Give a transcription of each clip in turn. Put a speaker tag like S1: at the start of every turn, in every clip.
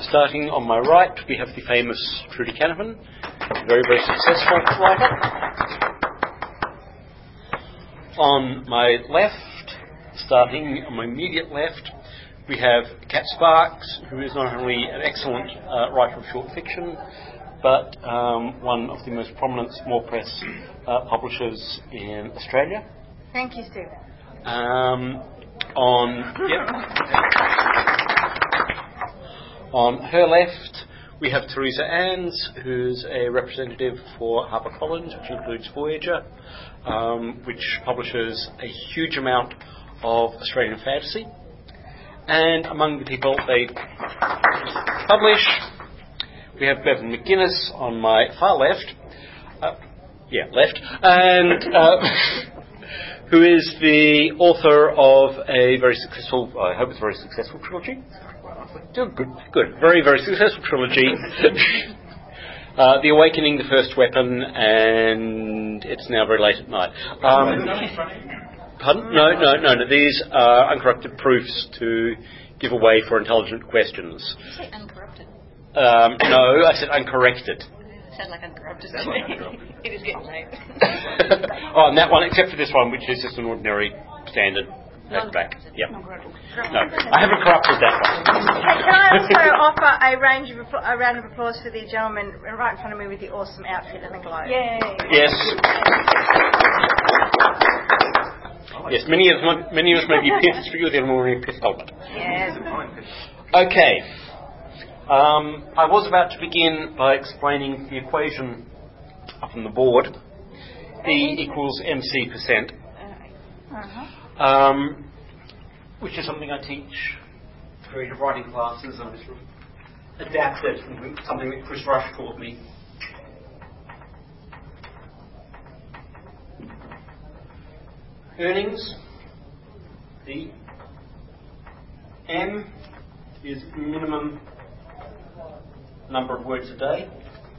S1: Starting on my right, we have the famous Trudy Canavan, very, very successful writer. On my left, starting on my immediate left, we have Kat Sparks, who is not only an excellent writer of short fiction, but one of the most prominent small press publishers in Australia.
S2: Thank you, Steve.
S1: On her left, we have Teresa Anns, who's a representative for HarperCollins, which includes Voyager, which publishes a huge amount of Australian fantasy. And among the people they publish, we have Bevan McGuinness on my far left, and who is the author of a very successful, I hope it's a very successful trilogy. Good. Very, very successful trilogy. The Awakening, The First Weapon, and It's Now Very Late at Night. Pardon? No. These are uncorrupted proofs to give away for intelligent questions.
S2: Did you say uncorrupted?
S1: No, I said uncorrected.
S2: It sounds like uncorrupted to me. It is getting late.
S1: And that one, except for this one, which is just an ordinary standard back. Yep. No, I haven't corrupted that one.
S2: Can I also offer a round of applause for the gentleman right in front of me with the awesome outfit and the glow? Yay!
S1: Yes. Yes, many of us may be pissed, but you're the only one wearing a piss helmet.
S2: Yes.
S1: Okay. I was about to begin by explaining the equation up on the board. E equals mc%. Which is something I teach creative writing classes, and I just adapted from something that Chris Rush taught me. Earnings, D. M is minimum number of words a day.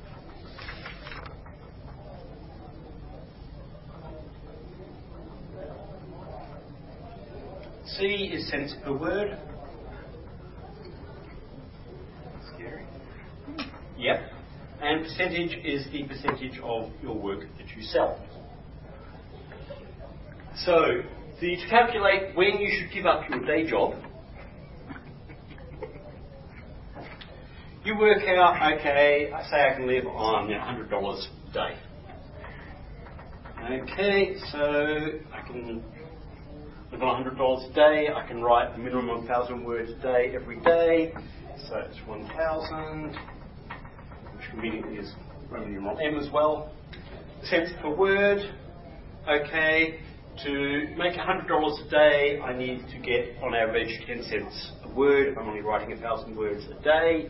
S1: C is cents per word. Scary. Yep. And percentage is the percentage of your work that you sell. So, to calculate when you should give up your day job, you work out, okay, I say I can live on $100 a day. Okay, so I can live on $100 a day. I can write a minimum of 1,000 words a day every day. So it's 1,000, which conveniently is Roman numeral M as well. Cents per word. Okay, to make $100 a day, I need to get, on average, 10 cents a word if I'm only writing 1,000 words a day.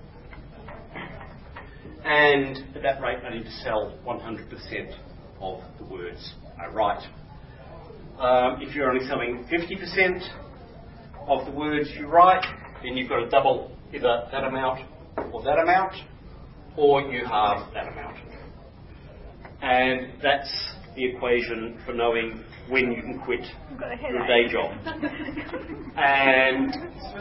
S1: And at that rate, I need to sell 100% of the words I write. If you're only selling 50% of the words you write, then you've got to double either that amount, or you halve that amount. And that's the equation for knowing when you can quit your day job. And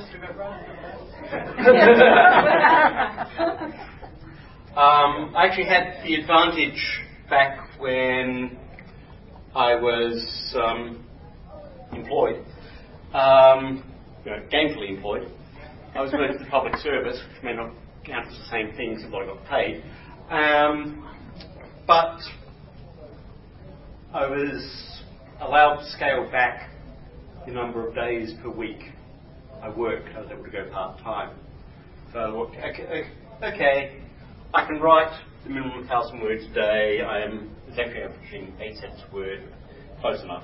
S1: I actually had the advantage back when I was employed, gainfully employed. I was working for public service, which may not count as the same thing except I got paid. But I was allowed to scale back the number of days per week I worked. I was able to go part-time. So I thought, okay, I can write the minimum of 1,000 words a day. I am exactly averaging 8 cents a word, close enough.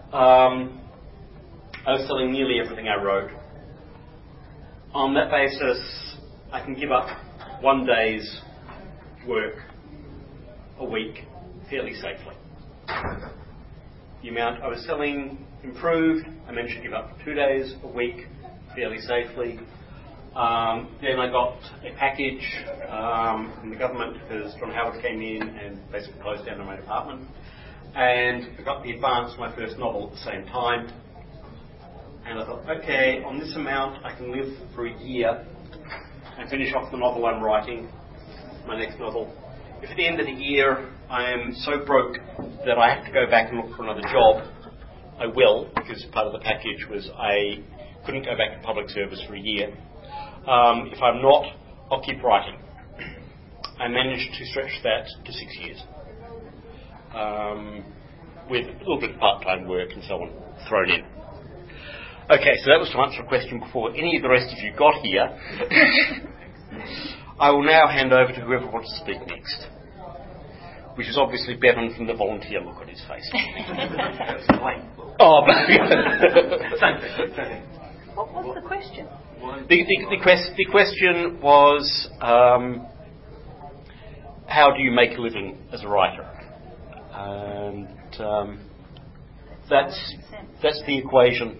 S1: I was selling nearly everything I wrote. On that basis, I can give up 1 day's work a week fairly safely. The amount I was selling improved. I managed to give up 2 days a week fairly safely. Then I got a package from the government because John Howard came in and basically closed down my department. And I got the advance for my first novel at the same time. And I thought, okay, on this amount I can live for a year and finish off the novel I'm writing, my next novel. If at the end of the year I am so broke that I have to go back and look for another job, I will, because part of the package was I couldn't go back to public service for a year. If I'm not, I'll keep writing. I managed to stretch that to 6 years, with a little bit of part-time work and so on thrown in. Okay, so that was to answer a question before any of the rest of you got here. I will now hand over to whoever wants to speak next, which is obviously Bevan from the volunteer look on his face. Oh,
S2: What was the question?
S1: The question was, how do you make a living as a writer? And that's the equation.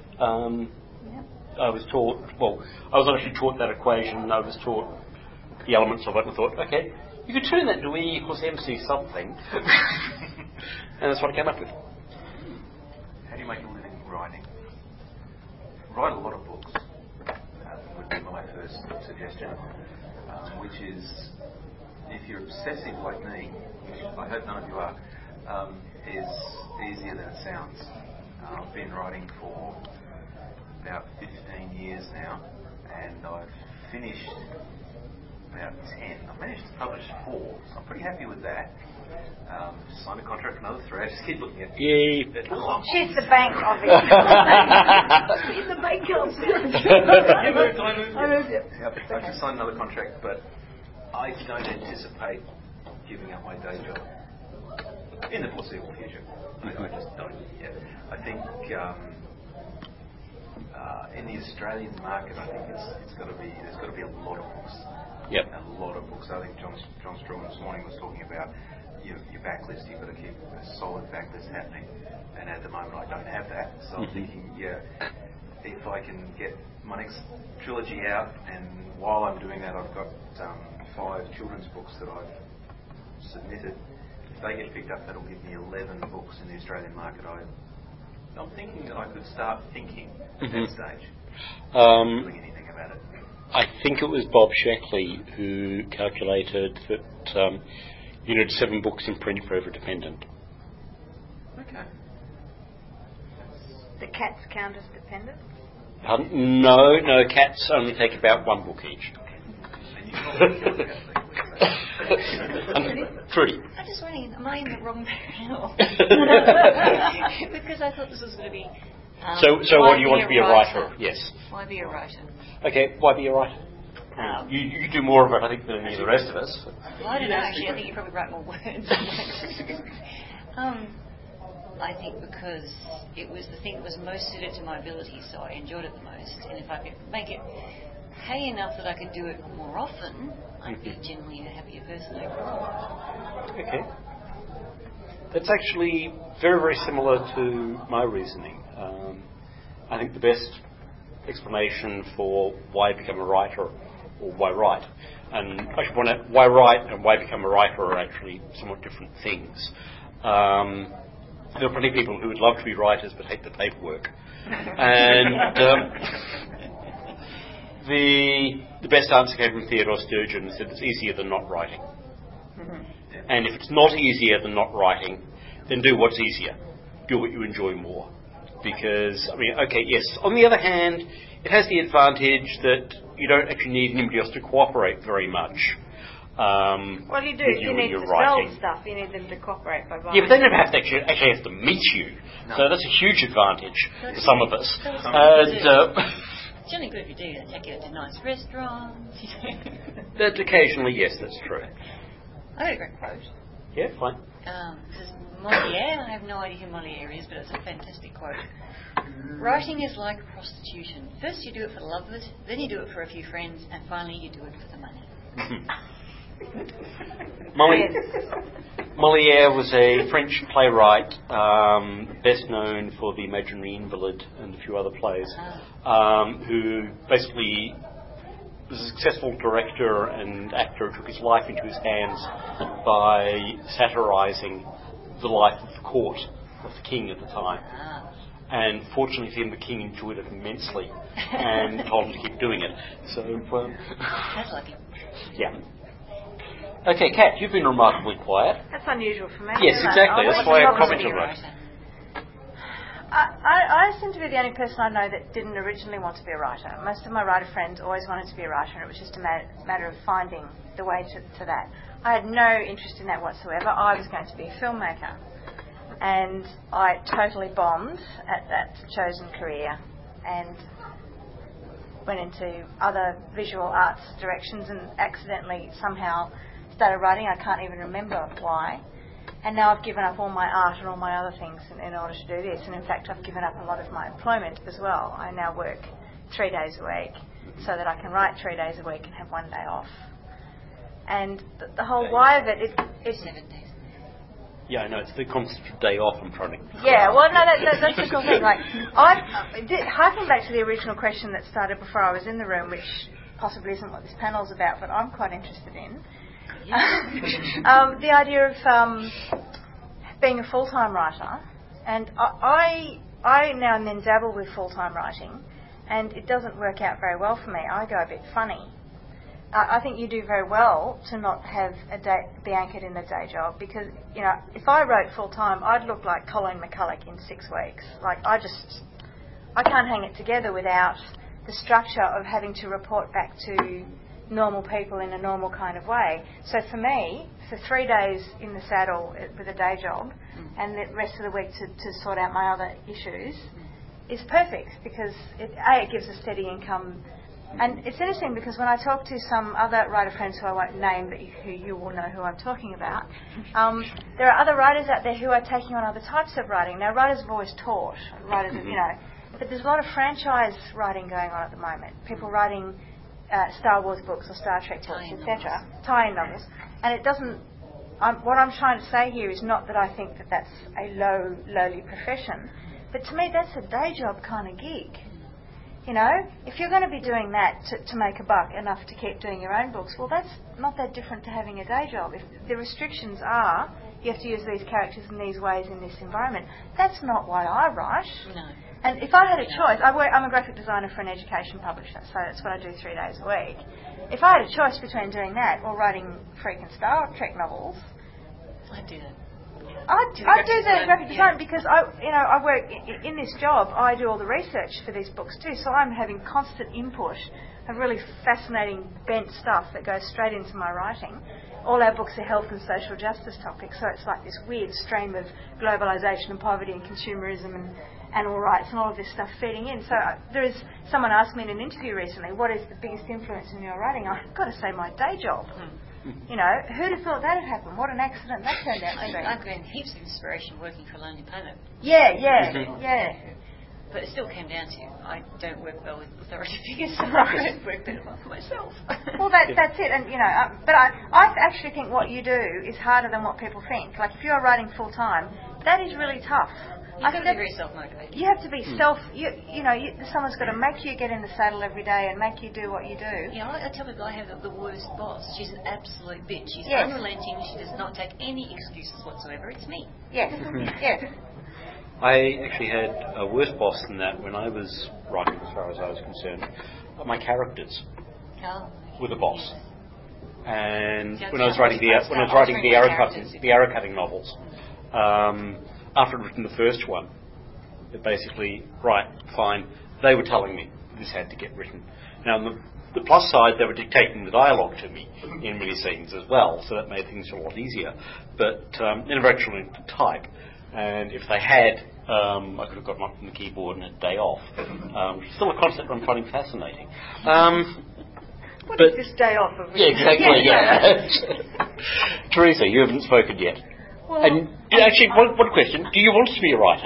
S1: I was not actually taught that equation. I was taught the elements of it and thought, okay, you could turn that to E equals MC something. And that's what I came up with.
S3: How do you make a living writing? Write a lot of books would be my first suggestion, which is, if you're obsessive like me, which I hope none of you are, is easier than it sounds. I've been writing for about 15 years now, and I've finished about 10. I've managed to publish 4, so I'm pretty happy with that. Signed a contract for another 3. I just keep looking at
S1: Yay.
S2: She's the bank, obviously. She's the bank girl.
S3: I just signed another contract, but I don't anticipate giving up my day job in the foreseeable future. I just don't yet. I think in the Australian market, I think there's got to be a lot of books.
S1: Yep.
S3: A lot of books. I think John Strong this morning was talking about your backlist. You've got to keep a solid backlist happening, and at the moment I don't have that. So I'm thinking, if I can get my next trilogy out, and while I'm doing that, I've got 5 children's books that I've submitted. If they get picked up, that'll give me 11 books in the Australian market. I'm thinking that I could start thinking at that stage, doing anything about it.
S1: I think it was Bob Sheckley who calculated that you need 7 books in print for every dependent.
S3: Okay.
S2: The cats count as dependent?
S1: No, cats only take about 1 book each. Trudy.
S4: I'm just wondering, am I in the wrong panel? Because I thought this was going to be...
S1: So what do you want to be a writer? Yes.
S4: Why be a writer?
S1: Okay, why be a writer? You do more of it, I think, than any of the rest of us.
S4: Well, I don't know, actually. I think you probably write more words. I think because it was the thing that was most suited to my ability, so I enjoyed it the most. And if I could make it pay enough that I could do it more often, I'd be generally a happier person overall.
S1: Okay. That's actually very, very similar to my reasoning. I think the best explanation for why become a writer or why write, and I should point out why write and why become a writer are actually somewhat different things. There are plenty of people who would love to be writers but hate the paperwork. And the best answer came from Theodore Sturgeon, who said it's easier than not writing. And if it's not easier than not writing, then do what's easier. Do what you enjoy more. Because, yes, on the other hand, it has the advantage that you don't actually need anybody else to cooperate very much.
S2: Well, you do. You need to sell stuff. You need them to cooperate by buying.
S1: Yeah, but they never have to actually have to meet you. No. So that's a huge advantage for some of us.
S4: It's only good if you do. They take you to nice restaurants.
S1: That occasionally, yes, that's true.
S4: I got a great quote.
S1: Yeah, fine.
S4: This is Molière. I have no idea who Molière is, but it's a fantastic quote. Writing is like prostitution. First you do it for the love of it, then you do it for a few friends, and finally you do it for the money.
S1: Molière was a French playwright, best known for The Imaginary Invalid and a few other plays, who basically was a successful director and actor who took his life into his hands by satirising the life of the court of the king at the time. And fortunately for him, the king enjoyed it immensely and told him to keep doing it. So,
S4: That's lucky.
S1: yeah. Okay, Kat, you've been remarkably quiet.
S2: That's unusual for me.
S1: Yes,
S2: isn't it?
S1: exactly. That's why I
S4: Not to
S1: commented
S4: be a
S1: on it.
S4: writer.
S2: I seem to be the only person I know that didn't originally want to be a writer. Most of my writer friends always wanted to be a writer, and it was just a matter of finding the way to that. I had no interest in that whatsoever. I was going to be a filmmaker. And I totally bombed at that chosen career and went into other visual arts directions and accidentally somehow started writing. I can't even remember why. And now I've given up all my art and all my other things in order to do this. And in fact, I've given up a lot of my employment as well. I now work 3 days a week so that I can write 3 days a week and have 1 day off. And the whole why of it is
S4: 7 days.
S1: Yeah, I know. It's the concept of day off I'm trying to...
S2: Yeah, well, no, that's the cool thing. Like, harking back to the original question that started before I was in the room, which possibly isn't what this panel's about, but I'm quite interested in. The idea of being a full-time writer, and I now and then dabble with full-time writing, and it doesn't work out very well for me. I go a bit funny. I think you do very well to not have be anchored in a day job, because, you know, if I wrote full-time, I'd look like Colleen McCulloch in 6 weeks. Like, I can't hang it together without the structure of having to report back to normal people in a normal kind of way. So for me, for 3 days in the saddle with a day job and the rest of the week to sort out my other issues is perfect, because it gives a steady income. And it's interesting because when I talk to some other writer friends who I won't name, but who you will know who I'm talking about, there are other writers out there who are taking on other types of writing. Now, writers have always taught, writers, you know, but there's a lot of franchise writing going on at the moment. People writing Star Wars books or Star Trek books, etc., tie-in novels. And it doesn't... what I'm trying to say here is not that I think that that's a lowly profession, but to me that's a day job kind of gig. You know, if you're going to be doing that to make a buck enough to keep doing your own books, well, that's not that different to having a day job. If the restrictions are you have to use these characters in these ways in this environment, that's not why I write.
S4: No.
S2: And if I had a choice, I'm a graphic designer for an education publisher, so that's what I do 3 days a week. If I had a choice between doing that or writing freaking Star Trek novels,
S4: I'd do that.
S2: I do the graphic design because I work in this job. I do all the research for these books too, so I'm having constant input of really fascinating bent stuff that goes straight into my writing. All our books are health and social justice topics, so it's like this weird stream of globalisation and poverty and consumerism and animal rights and all of this stuff feeding in. So someone asked me in an interview recently, what is the biggest influence in your writing? I've got to say my day job. You know, who'd have thought that had happened? What an accident that turned out to be.
S4: I've gotten heaps of inspiration working for Lonely Planet.
S2: Yeah.
S4: But it still came down to, I don't work well with authority figures, so I work better well for myself.
S2: Well, that's it. And, but I actually think what you do is harder than what people think. Like, if you're writing full-time, that is really tough.
S4: You've got to be very self-motivated.
S2: You have to be someone's got to make you get in the saddle every day and make you do what you do.
S4: You know, I tell people I have the worst boss. She's an absolute bitch. She's
S2: Yes.
S4: unrelenting. She does not take any excuses whatsoever. It's me.
S2: Yes, yes.
S1: I actually had a worse boss than that when I was writing, as far as I was concerned. My characters were the boss. And when I was writing the arrow cutting novels, after I'd written the first one, it basically, right, fine, they were telling me this had to get written. Now, on the plus side, they were dictating the dialogue to me in many scenes as well, so that made things a lot easier. But they never actually went to type. And if they had, I could have gotten up from the keyboard and a day off. Still a concept I'm finding fascinating.
S2: What is this day off of?
S1: Yeah, exactly, yeah. Teresa, you haven't spoken yet.
S2: Well,
S1: And actually, one question. Do you want to be a writer?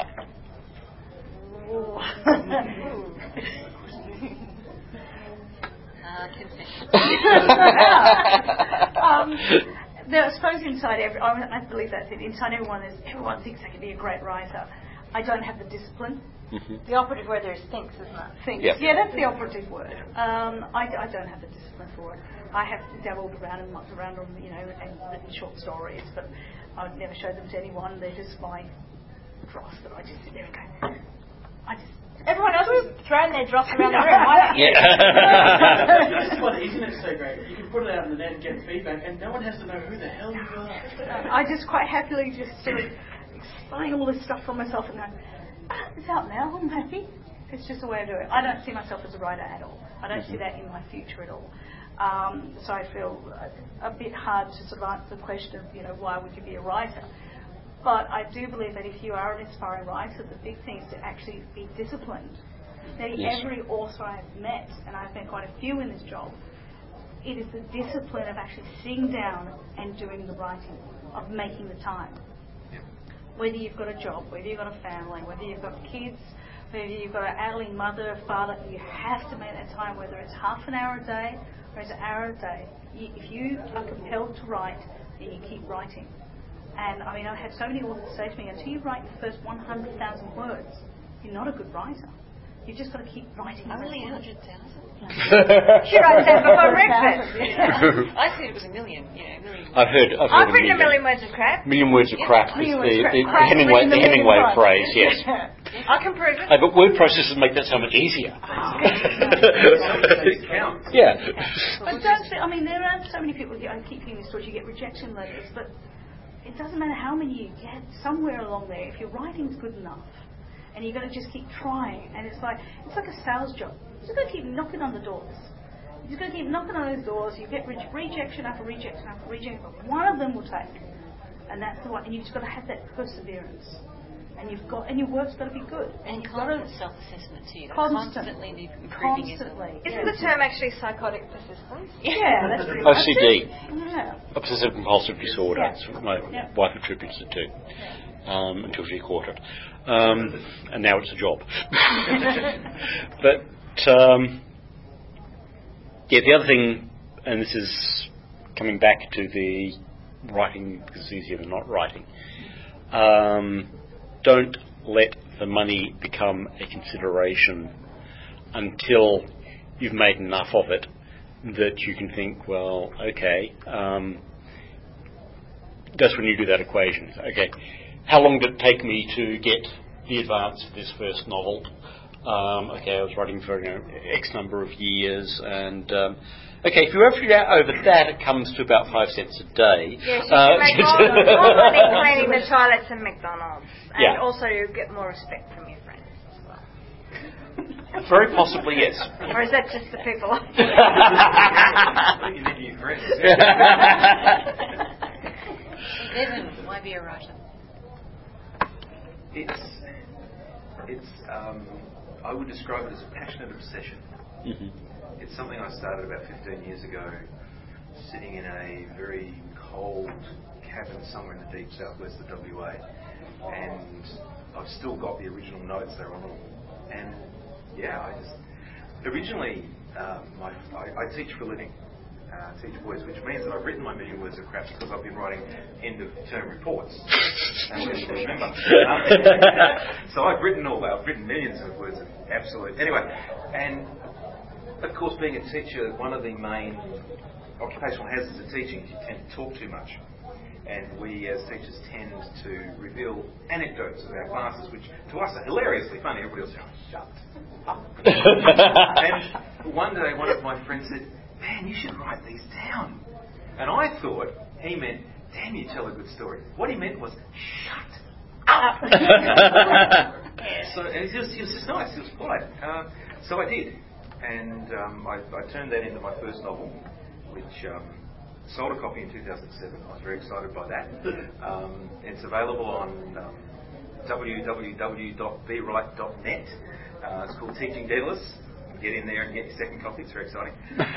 S5: I suppose inside I believe that's it. Inside everyone thinks they can be a great writer. I don't have the discipline.
S2: the operative word there is thinks, isn't it?
S5: Thinks.
S1: Yep.
S5: Yeah, that's the operative word. I don't have the discipline for it. I have dabbled around and mucked around on, and written short stories, but I would never show them to anyone. They're just my dross that I just sit there and go,
S2: Everyone else is throwing their drops around the room. Why don't you?
S1: This is why the internet's so great. You can put it out on the net and get feedback, and no one has to know who the hell you are.
S5: I just quite happily just sort of explain all this stuff for myself and go, it's out now, I'm happy. It's just the way I do it. I don't see myself as a writer at all. I don't see that in my future at all. So I feel a bit hard to sort of answer the question of, why would you be a writer? But I do believe that if you are an aspiring writer, the big thing is to actually be disciplined. Nearly every author I've met, and I've met quite a few in this job, it is the discipline of actually sitting down and doing the writing, of making the time. Whether you've got a job, whether you've got a family, whether you've got kids, whether you've got an ailing mother, father, you have to make that time, whether it's half an hour a day or it's an hour a day. If you are compelled to write, then you keep writing. And I mean, I had so many authors say to me, until you write your first 100,000 words, you're not a good writer. You've just got to keep writing.
S4: Only 100,000?
S2: She wrote that before breakfast.
S4: I said it was a million. Yeah, a million.
S2: I've written a million words of crap.
S6: Million words of crap is the Hemingway phrase, yes.
S2: I can prove it.
S6: But word processors make that so much easier. Yeah.
S5: But don't say, I mean, there are so many people, I keep hearing this story, you get rejection letters, but it doesn't matter how many you get, somewhere along there, if your writing's good enough, and you've got to just keep trying, and it's like a sales job. You just got to keep knocking on the doors. You just got to keep knocking on those doors. You get rejection after rejection after rejection, but one of them will take, and that's the one. And you've just got to have that perseverance, and your work's got to be good,
S4: and you've got to self-assessment too.
S5: Constantly
S4: improving yourself.
S2: Isn't the term actually psychotic persistence?
S5: Yeah, that's pretty much
S6: OCD,
S5: yeah.
S6: obsessive compulsive disorder.
S5: Yeah.
S6: That's what my wife attributes it to. Until she caught it. And now it's a job. But, the other thing, and this is coming back to the writing because it's easier than not writing, don't let the money become a consideration until you've made enough of it that you can think, well, okay, that's when you do that equation. Okay, how long did it take me to get the advance of this first novel? Okay, I was writing for X number of years, and okay, if you average out over that, it comes to about 5 cents a day.
S2: Yes, you can make more money cleaning the toilets in McDonald's, and also you get more respect from your friends as well.
S6: Very possibly, yes.
S2: Or is that just the people?
S3: You need new friends.
S4: Evan, why be a writer?
S3: It's I would describe it as a passionate obsession.
S6: Mm-hmm.
S3: It's something I started about 15 years ago, sitting in a very cold cabin somewhere in the deep southwest of WA, and I've still got the original notes there on them. And originally I teach for a living. Teach boys, which means that I've written my million words of crap because I've been writing end-of-term reports. And remember. So I've written all that. I've written millions of words of absolute... Anyway, and of course being a teacher, one of the main occupational hazards of teaching is you tend to talk too much. And we as teachers tend to reveal anecdotes of our classes, which to us are hilariously funny. Everybody else goes, shut up. And one day one of my friends said, man, you should write these down. And I thought he meant, damn, you tell a good story. What he meant was, shut up. So and he was just nice, he was polite. So I did. And I turned that into my first novel, which sold a copy in 2007. I was very excited by that. It's available on www.bewrite.net. It's called Teaching Daedalus. Get in there and get your second copy. It's very exciting.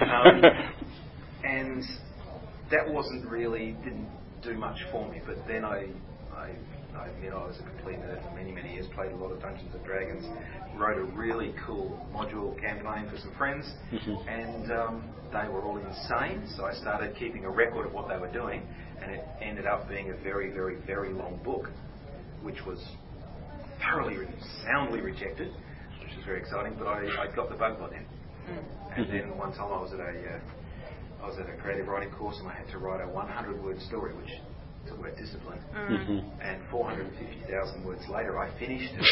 S3: And that didn't do much for me. But then I admit I was a complete nerd for many, many years. Played a lot of Dungeons and Dragons. Wrote a really cool module campaign for some friends. And they were all insane. So I started keeping a record of what they were doing. And it ended up being a very, very, very long book, which was thoroughly, soundly rejected. Which is very exciting, but I got the bug by then. And then one time I was at a creative writing course and I had to write a 100-word story, which talk about discipline.
S6: Mm-hmm.
S3: And 450,000 words later, I finished it.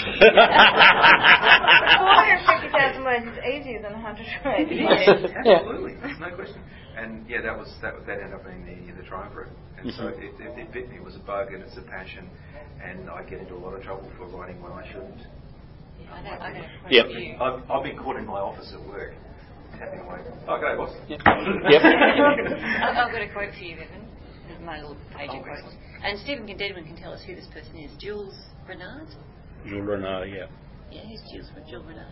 S2: 450,000 words is easier than 100 words.
S3: Absolutely, no question. And yeah, that ended up being the triumph for it. And so it bit me. It was a bug, and it's a passion. And I get into a lot of trouble for writing when I shouldn't.
S6: Yep.
S3: I've been caught in my office at work, tapping away. Okay, boss.
S6: Yep.
S4: I've got a quote for you, Evan. My little page of quotes. And Stephen Dedman can tell us who this person is. Jules Renard?
S6: Jules Renard, yeah.
S4: Yeah, who's Jules Renard?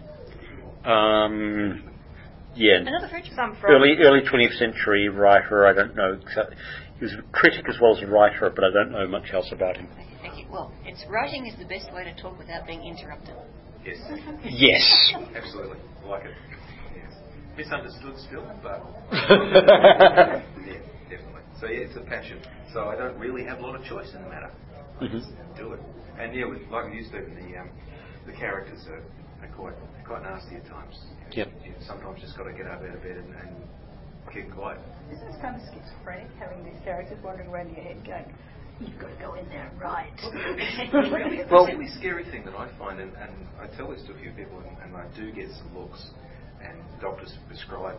S6: Yeah.
S4: Another French
S6: early 20th century writer. I don't know exactly. He was a critic as well as a writer, but I don't know much else about him.
S4: Okay, thank you. Well, writing is the best way to talk without being interrupted.
S3: Yes.
S6: Yes.
S3: Absolutely. I like it. Yes. Misunderstood still, but yeah, definitely. So yeah, it's a passion. So I don't really have a lot of choice in the matter. I just do it. And yeah, like you, Stephen, the characters are quite nasty at times.
S6: Yep.
S3: You sometimes just got to get up out of bed and keep quiet.
S5: Isn't it kind of schizophrenic having these characters wandering around your head going, you've got to go in there and write?
S3: The really scary thing that I find, and I tell this to a few people, and I do get some looks, and doctors prescribe.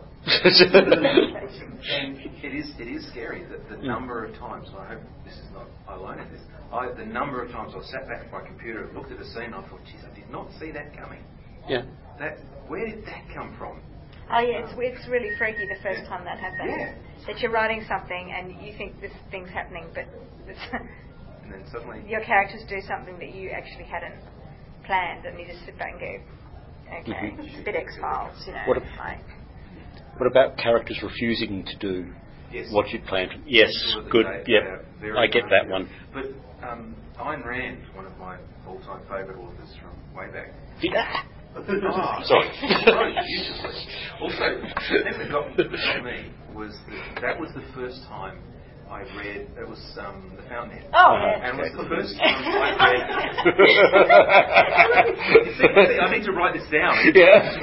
S3: And it is scary that the number of times, and I hope this is not alone in this, the number of times I sat back at my computer, looked at a scene, and I thought, geez, I did not see that coming.
S6: Yeah.
S3: Where did that come from?
S2: Oh yeah, it's really freaky the first time that happens.
S3: Yeah.
S2: That you're writing something and you think this thing's happening, but
S3: and then suddenly
S2: your characters do something that you actually hadn't planned, and you just sit back and go, okay, it's a bit X-Files, you know.
S6: What about characters refusing to do what you'd planned? Yes, good. Yeah, I get that one.
S3: But Ayn Rand, one of my all-time favourite authors from way back.
S6: Sorry.
S3: Also, the thing that got me was that was the first time I read. It was The Fountainhead.
S2: Oh, yeah.
S3: And it was the first time I read. See, I need to write this down.
S6: Yeah.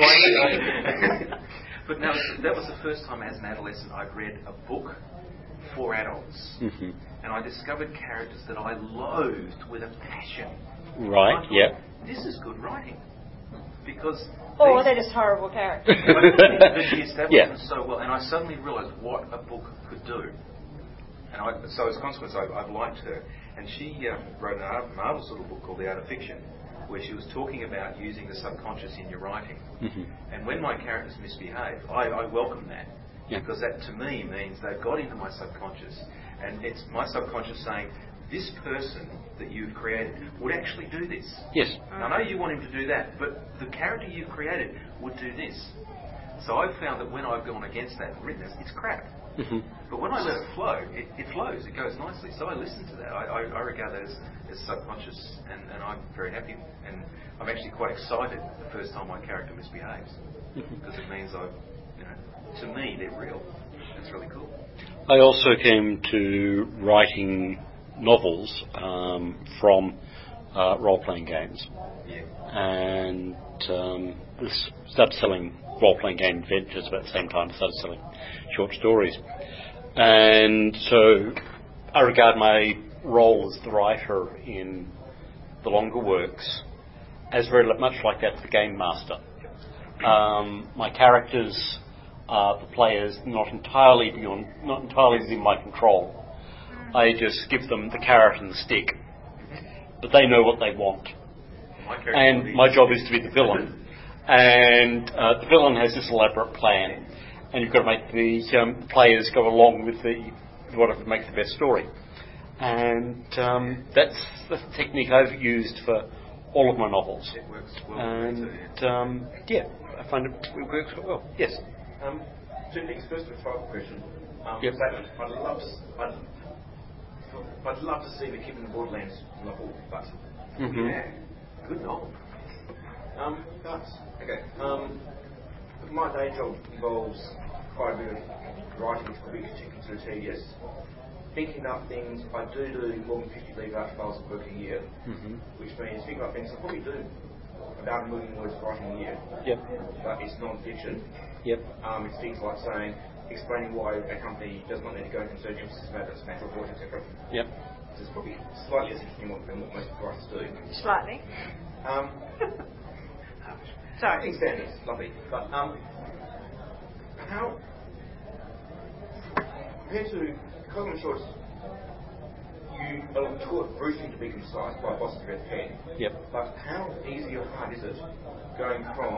S3: But no, that was the first time as an adolescent I'd read a book for adults, and I discovered characters that I loathed with a passion.
S6: Right. Yeah.
S3: This is good writing. Because
S2: they're just horrible characters.
S3: But she established them so well, and I suddenly realised what a book could do. And so as a consequence, I've liked her. And she wrote a marvellous little book called The Art of Fiction, where she was talking about using the subconscious in your writing. And when my characters misbehave, I welcome that. Because that to me means they've got into my subconscious. And it's my subconscious saying, this person that you've created would actually do this.
S6: Yes.
S3: I know you want him to do that, but the character you've created would do this. So I've found that when I've gone against that and written this, it's crap. But when I let it flow, it flows, it goes nicely. So I listen to that. I regard that as subconscious, and I'm very happy. And I'm actually quite excited the first time my character misbehaves, because it means to me, they're real. It's really cool.
S6: I also came to writing novels from role-playing games, and started selling role-playing game adventures about the same time I started selling short stories. And so I regard my role as the writer in the longer works as very much like that of the game master. My characters are the players, not entirely within my control. I just give them the carrot and the stick, but they know what they want. And my job is to be the villain. And the villain has this elaborate plan, and you've got to make the players go along with whatever makes the best story. And that's the technique I've used for all of my novels.
S3: It works well.
S6: And I find it works quite well. Yes.
S7: Two things. First, a final question.
S6: Yep.
S7: I'd love to see the Kid in the Borderlands novel, but
S3: Good novel.
S7: My day job involves quite a bit of writing, which can be considered tedious. Thinking up things, I do more than 50 legal art files of work a year, which means thinking up things, I probably do about 1 million words of writing a year.
S6: Yep.
S7: But it's non-fiction.
S6: Yep.
S7: It's things like saying, explaining why a company does not need to go into certain emphasis about its natural voice, etc.
S6: Yep.
S7: This is probably slightly less interesting than what most writers do.
S2: Slightly. Sorry.
S7: In standards, lovely. But how, compared to, because I'm sure you are taught briefly to be concise by bosses of your pen.
S6: Yep.
S7: But how easy or hard is it going from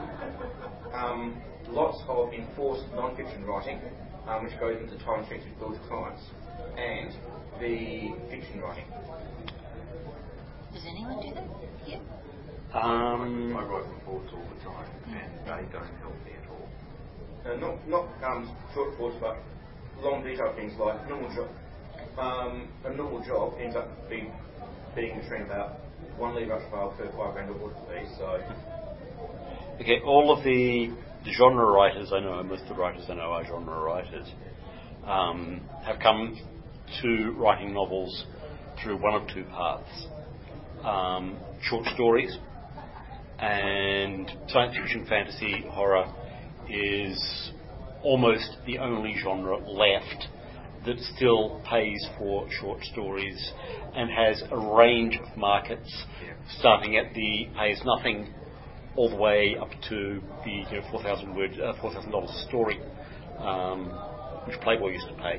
S7: lots of enforced non-fiction writing, which goes into time sheets which build clients, and the fiction writing?
S4: Does anyone do that? Yeah.
S3: I write reports all the time, and they don't help me at all. Not short reports, but long detailed things like normal job. A normal job ends up being between about one lever up file per $5 or whatever it is. So.
S6: Okay, all of the genre writers I know, most of the writers I know are genre writers, have come to writing novels through one of two paths. Short stories, and science fiction, fantasy, horror is almost the only genre left that still pays for short stories and has a range of markets, starting at the pays nothing all the way up to the $4,000 a story, which Playboy used to pay,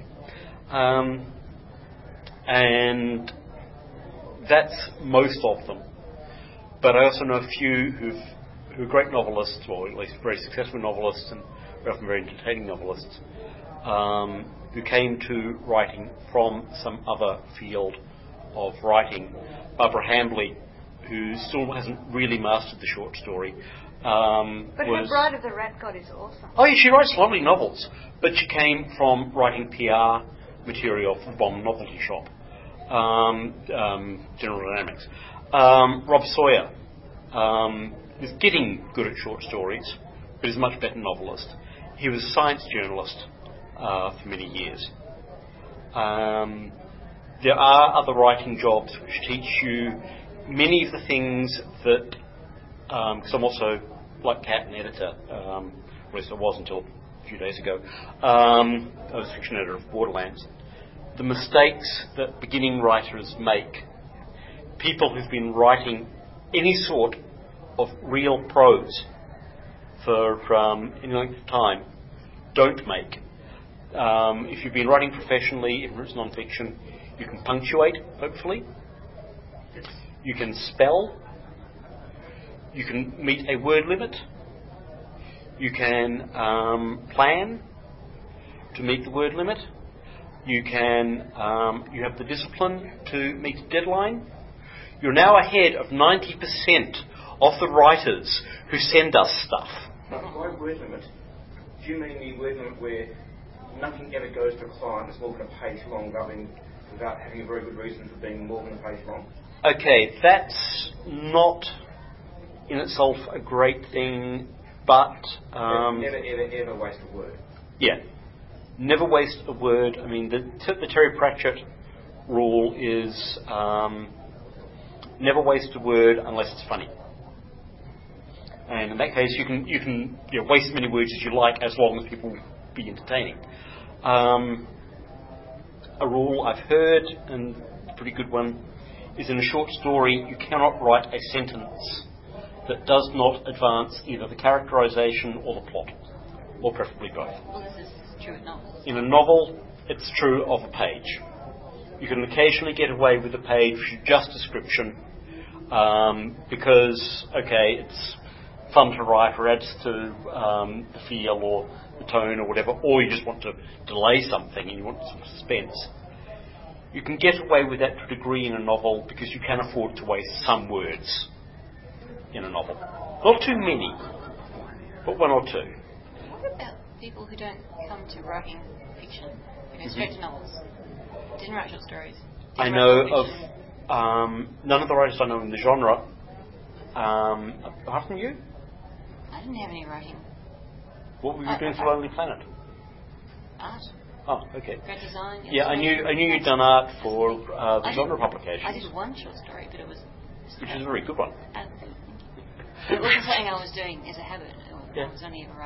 S6: and that's most of them. But I also know a few who are great novelists, or at least very successful novelists, and very often very entertaining novelists, who came to writing from some other field of writing. Barbara Hambly, who still hasn't really mastered the short story.
S2: But her Bride of the Rat God is awesome.
S6: Oh yeah, she writes lovely novels, but she came from writing PR material for the Bomb Novelty Shop, General Dynamics. Rob Sawyer is getting good at short stories, but is a much better novelist. He was a science journalist for many years. There are other writing jobs which teach you many of the things that, because I'm also, like Kat, an editor, at least I was until a few days ago. I was fiction editor of Borderlands. The mistakes that beginning writers make, people who've been writing any sort of real prose for any length of time don't make. If you've been writing professionally, if it's non-fiction, you can punctuate, hopefully. You can spell. You can meet a word limit. You can plan to meet the word limit. You can. You have the discipline to meet a deadline. You're now ahead of 90% of the writers who send us stuff.
S7: But by word limit, do you mean the word limit where nothing ever goes to a client that's more than a page long, without having a very good reason for being more than a page long?
S6: Okay, that's not in itself a great thing, but...
S7: Never waste a word.
S6: Yeah. Never waste a word. I mean, the Terry Pratchett rule is never waste a word unless it's funny. And in that case, you can waste as many words as you like, as long as people be entertaining. A rule I've heard, and a pretty good one, is in a short story you cannot write a sentence that does not advance either the characterization or the plot, or preferably both.
S4: Well, this is true in novels.
S6: In a novel, it's true of a page. You can occasionally get away with a page with just description, because, okay, it's fun to write or adds to the feel or the tone or whatever, or you just want to delay something and you want some suspense. You can get away with that to a degree in a novel because you can afford to waste some words in a novel. Not too many, but one or two.
S4: What about people who don't come to writing fiction, who go straight to novels? Didn't write short stories.
S6: I know of none of the writers I know in the genre, apart from you.
S4: I didn't have any writing.
S6: What were you doing for Lonely Planet?
S4: Art.
S6: Oh, okay.
S4: Graphic design.
S6: Yeah, I knew you'd done art for the genre publications.
S4: I did one short story, but it was...
S6: Which is a very good one.
S4: It wasn't something I was doing as a habit. I was only ever writing in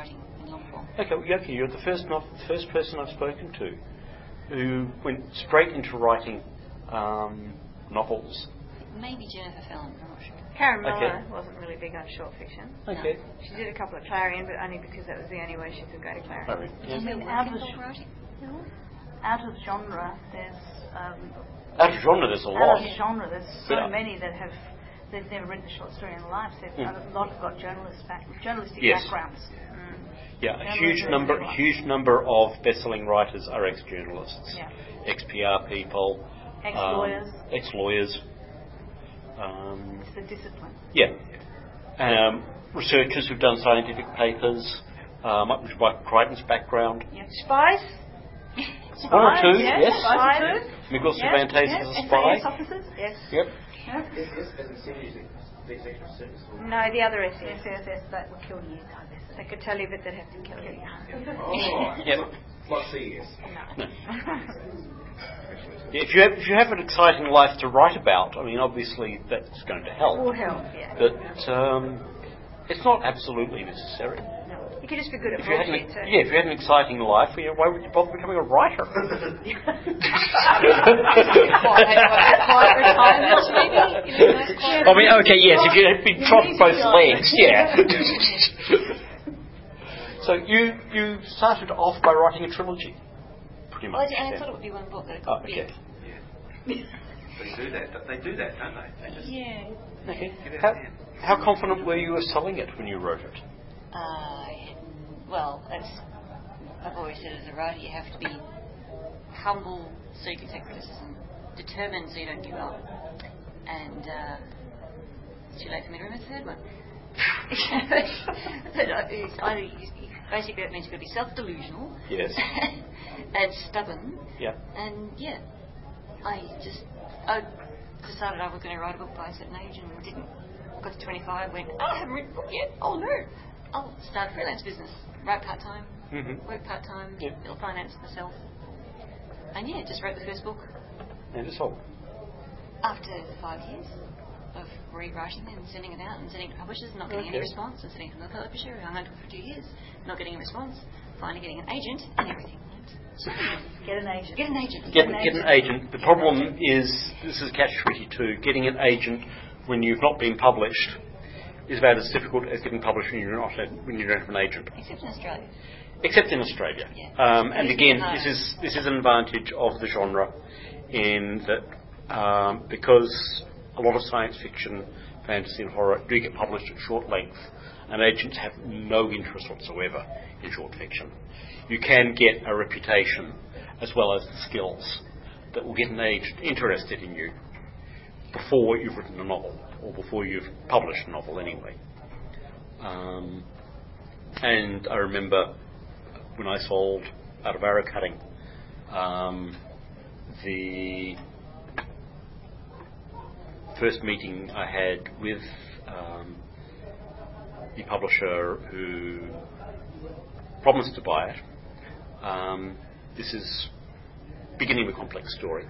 S4: long form.
S6: Okay, you're the first person I've spoken to who went straight into writing novels.
S4: Maybe Jennifer Fallon, I'm not sure.
S2: Karen Miller
S6: Okay.
S2: wasn't really big on short fiction.
S6: Okay.
S2: She did a couple at Clarion, but only because that was the only way she could go to Clarion.
S6: All right.
S4: Is there
S5: out
S4: work
S5: of
S4: involved writing?
S5: Out of genre, there's
S6: Out of genre, there's a lot.
S5: out of genre, there's so
S6: Yeah.
S5: many that they've never written a short story in their lives. A lot have got journalistic
S6: Yes.
S5: backgrounds.
S6: Yeah, a
S5: Journalism
S6: huge number of best-selling writers are ex-journalists,
S5: Yeah.
S6: ex-PR people,
S5: Ex-lawyers.
S6: ex-lawyers.
S5: It's the discipline.
S6: Yeah. Researchers who've done scientific papers, which is like Crichton's background.
S2: Spies?
S6: One or two,
S5: yes.
S6: yes.
S5: Spies.
S6: Miguel Cervantes
S5: Yes.
S6: is a spy.
S5: SAS officers.
S2: Yes.
S6: Yep.
S5: Yeah.
S7: Yes, as in series, the executive service.
S2: No, the other SES.
S5: SSS that were killed years ago.
S2: They could tell you, but they'd have to kill you.
S7: Oh,
S6: Yep.
S7: like CES.
S2: No.
S6: Yeah, if you have an exciting life to write about, I mean, obviously that's going to help.
S2: Will help, yeah.
S6: But it's not absolutely necessary.
S2: You could just be good at
S6: If you had
S2: bullshit
S6: an,
S2: too.
S6: yeah, if you had an exciting life, why would you bother becoming a writer?
S4: Quiet retirement, maybe? Nice quiet
S6: I mean, okay, yes, if you had been trod both legs, yeah. So you started off by writing a trilogy, pretty
S4: Well,
S6: much.
S4: I
S6: then.
S4: thought it would be one book, but it
S6: Oh,
S4: got
S6: okay.
S4: big.
S3: They do that, don't they? They just
S4: Yeah.
S6: Okay.
S3: give it
S6: How,
S3: a hand.
S6: how confident were you of selling it when you wrote it?
S4: Well, as I've always said, as a writer, you have to be humble so you can take criticism, determined so you don't give up, and it's too late for me to remember the third one. Basically, it means you've got to be self-delusional.
S6: Yes.
S4: And stubborn.
S6: Yeah.
S4: And yeah, I decided I was going to write a book by a certain age and didn't. Got to 25, went, I haven't written a book yet. Oh no, I'll start a freelance business. Write part-time, work part-time,
S6: Yeah.
S4: it'll finance myself. And yeah, just wrote the first book.
S6: And it's all.
S4: After 5 years of rewriting and sending it out and sending it to publishers, not getting any
S6: Okay.
S4: response, and sending it to another publisher, I hung on to it for 2 years, not getting a response, finally getting an agent, and everything went.
S5: Get an agent.
S4: Get an agent.
S6: Get an agent. The problem is, this is catch-22, getting an agent when you've not been published is about as difficult as getting published when you don't have an agent.
S4: Except in Australia.
S6: Except in Australia.
S4: Yeah.
S6: And again, this is an advantage of the genre in that because a lot of science fiction, fantasy and horror do get published at short length, and agents have no interest whatsoever in short fiction. You can get a reputation as well as the skills that will get an agent interested in you before you've written a novel, or before you've published a novel anyway. And I remember when I sold Out of Arrow Cutting, the first meeting I had with the publisher who promised to buy it. This is beginning of a complex story.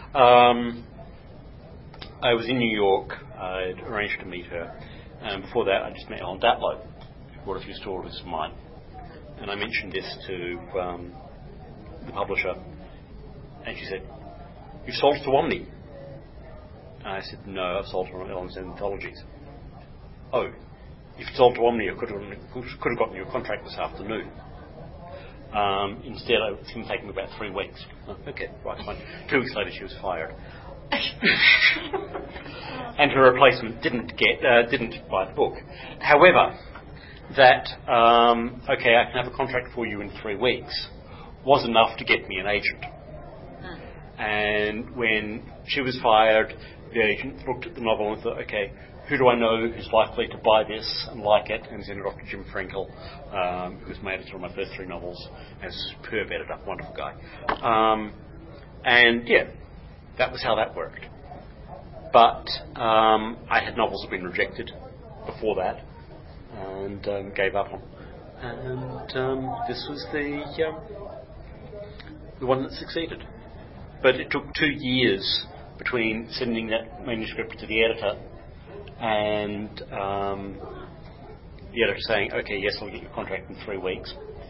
S6: I was in New York. I'd arranged to meet her, and before that I just met Ellen Datlow, who bought a few stories of mine. And I mentioned this to the publisher, and she said, "You've sold it to Omni." And I said, "No, I've sold it to Ellen's Anthologies." "Oh, if you sold to Omni, I could have gotten you a contract this afternoon. Instead, it's going to take me about 3 weeks." Oh, okay, right, fine. 2 weeks later, she was fired. And her replacement didn't buy the book. However, that okay, I can have a contract for you in 3 weeks was enough to get me an agent. And when she was fired, the agent looked at the novel and thought, okay, who do I know who's likely to buy this and like it, and sent it off to Jim Frankel, who's made it through my first 3 novels, and a superb editor, wonderful guy. And yeah, that was how that worked. But I had novels that had been rejected before that, and gave up on. And this was the one that succeeded. But it took 2 years between sending that manuscript to the editor and the editor saying, okay, yes, I'll get your contract in 3 weeks.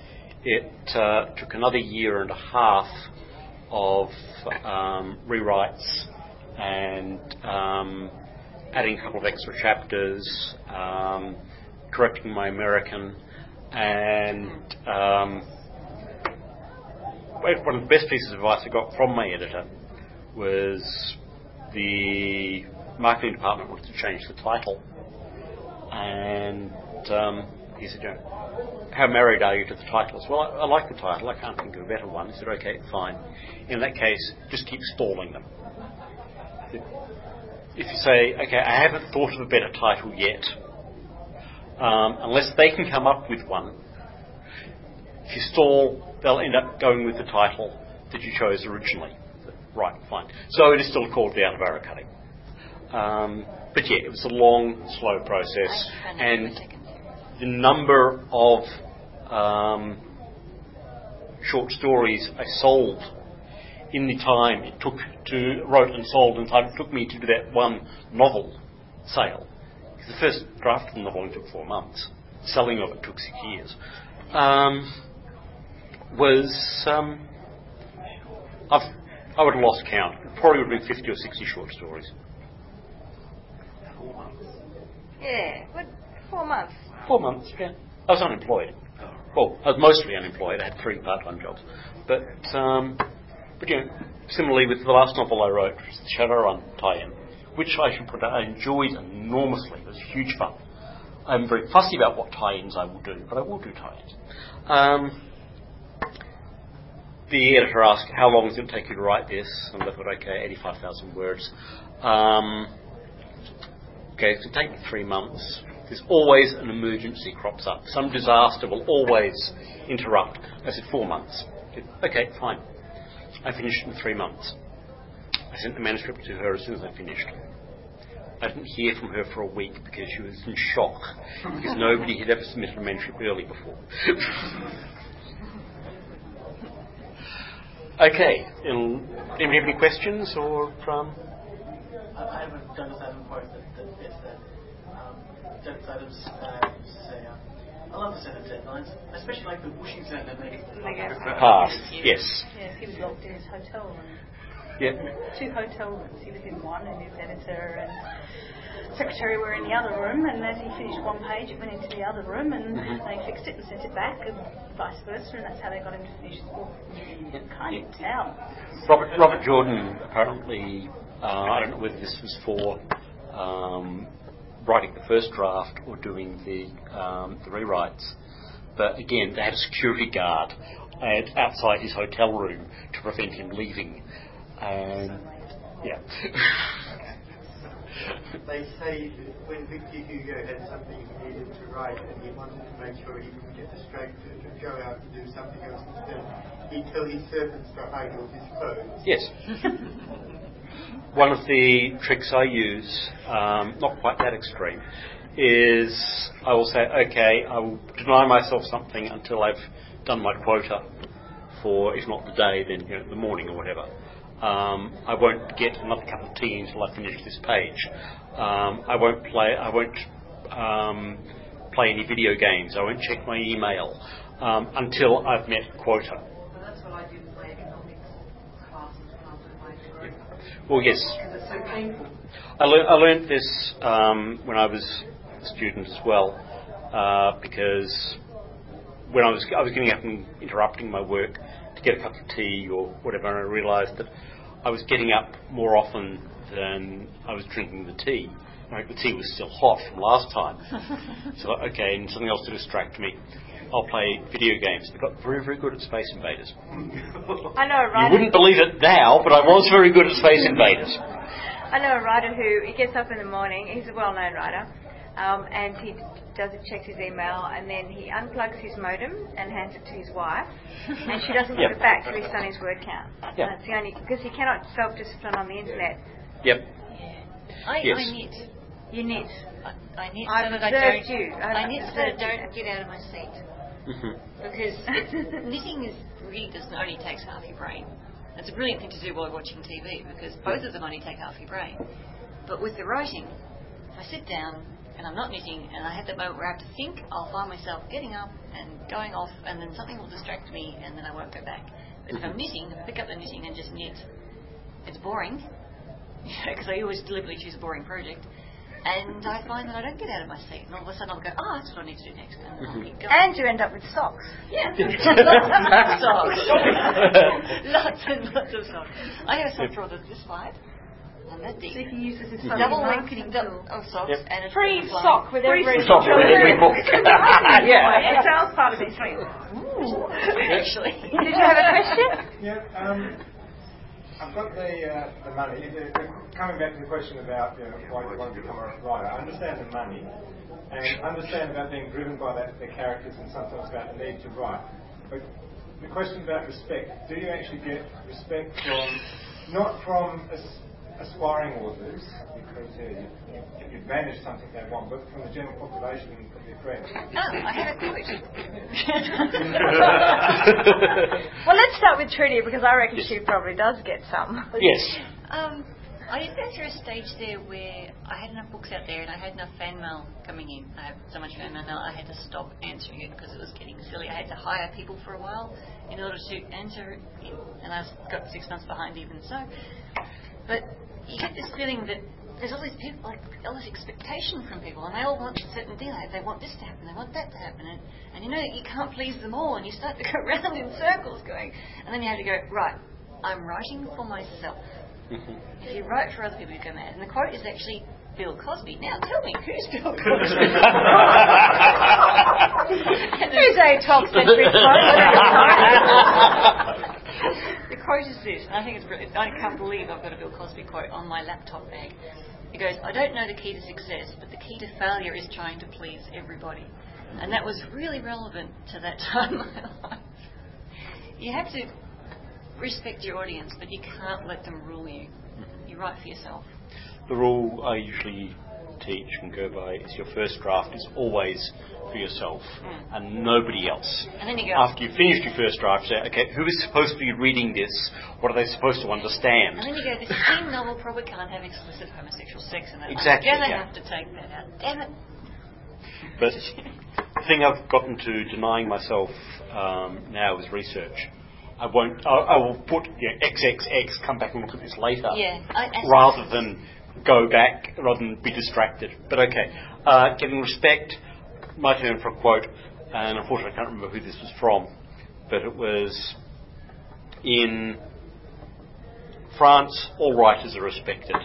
S6: it took another year and a half of rewrites and adding a couple of extra chapters, correcting my American, and one of the best pieces of advice I got from my editor was the marketing department wanted to change the title, and he said, how married are you to the titles? Well, I like the title, I can't think of a better one. He said, okay, fine. In that case, just keep stalling them. If you say, okay, I haven't thought of a better title yet, unless they can come up with one, if you stall, they'll end up going with the title that you chose originally. Right, fine. So it is still called The Art of Arrow Cutting. But yeah, it was a long, slow process, and the number of short stories I sold in the time it took wrote and sold in the time it took me to do that one novel sale. Because the first draft of the novel only took 4 months. Selling of it took 6 years. I would have lost count. It probably would have been 50 or 60 short stories.
S3: 4 months.
S2: Yeah, what, 4 months?
S6: 4 months, yeah. I was unemployed. Well, I was mostly unemployed. I had 3 part-time jobs. But similarly with the last novel I wrote, which was the Shadowrun tie-in, which I should put out, I enjoyed enormously. It was huge fun. I'm very fussy about what tie-ins I will do, but I will do tie-ins. The editor asked, how long is it going to take you to write this? And I thought, okay, 85,000 words. Okay, it's going to take me 3 months. There's always an emergency crops up. Some disaster will always interrupt. I said 4 months. Okay, fine. I finished in 3 months. I sent the manuscript to her as soon as I finished. I didn't hear from her for a week because she was in shock because nobody had ever submitted a manuscript early before. Okay, anybody have any questions or?
S8: I have a Douglas Adams quote that fits that. Douglas Adams used to say, I love the Senate deadlines. I especially like the whooshing sound that makes the
S6: past. Yes.
S5: Yes, he was locked in his hotel room.
S6: Yeah.
S5: 2 hotel rooms. He was in one, and his editor and secretary were in the other room. And as he finished one page, it went into the other room, and they fixed it and sent it back, and vice versa. And that's how they got him to finish his book. You can't tell.
S6: Robert Jordan apparently. I don't know whether this was for writing the first draft or doing the rewrites, but again, they had a security guard outside his hotel room to prevent him leaving. And yeah.
S9: They say when Victor Hugo had something he needed to write and he wanted to make sure he wouldn't get distracted and go out and do something else instead, he'd tell his servants to hide all his clothes.
S6: Yes. One of the tricks I use, not quite that extreme, is I will say, okay, I will deny myself something until I've done my quota for, if not the day, then the morning or whatever. I won't get another cup of tea until I finish this page. I won't play any video games. I won't check my email until I've met quota.
S10: Well, that's what I do with my economics classes when I was doing my degree.
S6: Well, yes.
S10: Because it's so painful.
S6: I learned this when I was a student as well, because when I was getting up and interrupting my work to get a cup of tea or whatever, and I realised that I was getting up more often than I was drinking the tea. Right, the tea was still hot from last time. So, okay, and something else to distract me. I'll play video games. I got very, very good at Space Invaders.
S2: I know a writer.
S6: You wouldn't believe it now, but I was very good at Space Invaders.
S2: I know a writer who, he gets up in the morning, he's a well-known writer, and he checks his email, and then he unplugs his modem and hands it to his wife, and she doesn't give it back till he's done his word count.
S6: Yep.
S2: That's the only, because he cannot self-discipline on the internet.
S6: Yep.
S4: I knit.
S2: You knit.
S4: I knit
S2: I've
S4: so that I
S2: observed
S4: don't.
S2: you.
S4: I knit so that I don't get out of my seat.
S6: Mm-hmm.
S4: Because knitting really only takes half your brain. It's a brilliant thing to do while watching TV because both of them only take half your brain. But with the writing, I sit down, and I'm not knitting, and I have that moment where I have to think, I'll find myself getting up and going off, and then something will distract me, and then I won't go back. But if I'm knitting, if I pick up the knitting and just knit, it's boring, because I always deliberately choose a boring project. And I find that I don't get out of my seat, and all of a sudden I'll go, that's what I need to do next, and then I'll keep going.
S2: And you end up with socks.
S4: Yeah, lots of socks. Lots and lots of socks. I have a sock drawer that's this wide, and that deep.
S5: So you can use this as
S4: Double
S5: marketing
S4: length of socks, and a
S2: Free
S4: triple
S2: sock with every
S6: Sock with every book.
S5: Yeah, it sounds part of this thing.
S4: actually.
S2: Did you have a question?
S11: Yeah, I've got the money. Coming back to the question about why you want to become a writer, I understand the money and understand about being driven by the characters and sometimes about the need to write. But the question about respect, do you actually get respect not from aspiring authors, because you manage something they want, but from the general population and from your friends?
S4: I have a question.
S2: Well, let's start with Trudy, because I reckon she probably does get some.
S6: Yes.
S4: I did go through a stage there where I had enough books out there and I had enough fan mail coming in. I have so much fan mail now I had to stop answering it because it was getting silly. I had to hire people for a while in order to answer it, and I got 6 months behind even so. But you get this feeling that there's all these people, all this expectation from people, and they all want a certain deal. They want this to happen, they want that to happen, and you know that you can't please them all, and you start to go round in circles going, and then you have to go, right, I'm writing for myself. If you write for other people, you go mad. And the quote is actually Bill Cosby. Now tell me, who's Bill Cosby?
S2: Who's a 12th century quote?
S4: The quote is this, and I think it's brilliant. I can't believe I've got a Bill Cosby quote on my laptop bag. He goes, I don't know the key to success, but the key to failure is trying to please everybody. And that was really relevant to that time in my life. You have to respect your audience, but you can't let them rule you. You write for yourself.
S6: The rule I usually teach and go by is your first draft is always for yourself and nobody else.
S4: And then you go,
S6: after you've finished your first draft, say, okay, who is supposed to be reading this? What are they supposed to understand?
S4: And then you go, this teen novel probably can't have explicit homosexual sex in it.
S6: Exactly.
S4: I'm going to have to take that out. Damn it.
S6: But the thing I've gotten to denying myself now is research. I will put XXX, come back and look at this later, rather than go back, rather than be distracted. But okay, getting respect, my turn for a quote, and unfortunately I can't remember who this was from, but it was, in France, all writers are respected.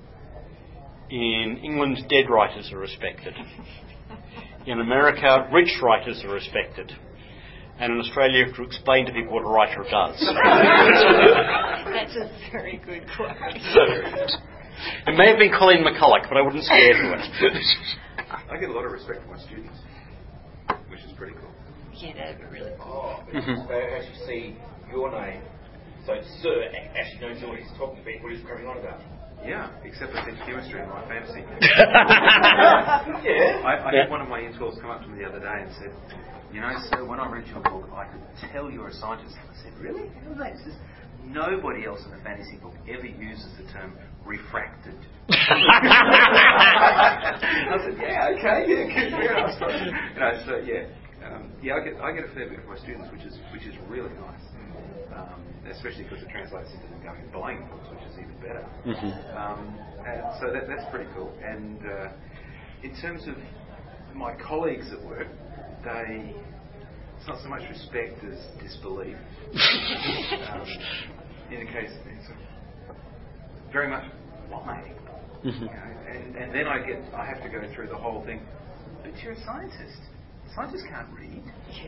S6: In England, dead writers are respected. In America, rich writers are respected. And in Australia, you have to explain to people what a writer does.
S4: That's a very good quote.
S6: It may have been Colleen McCulloch, but I wouldn't swear to it.
S3: I get a lot of respect from my students, which is pretty cool.
S4: Yeah, that'd be really cool.
S7: They actually see your name, so Sir actually knows what he's talking about, what he's coming on about.
S3: Yeah, except I said chemistry in my fantasy.
S7: Yeah.
S3: I had one of my interns come up to me the other day and said, you know, sir, when I read your book, I could tell you're a scientist. I said, really? How that? He says, nobody else in a fantasy book ever uses the term refracted. I said, yeah, okay, yeah, fair enough. I get a fair bit from my students, which is really nice. Especially because it translates into them going and buying books, which is even better. And so that's pretty cool. And in terms of my colleagues at work, it's not so much respect as disbelief. In the case, it's very much why. You know? And then I have to go through the whole thing. But you're a scientist. Scientists can't read.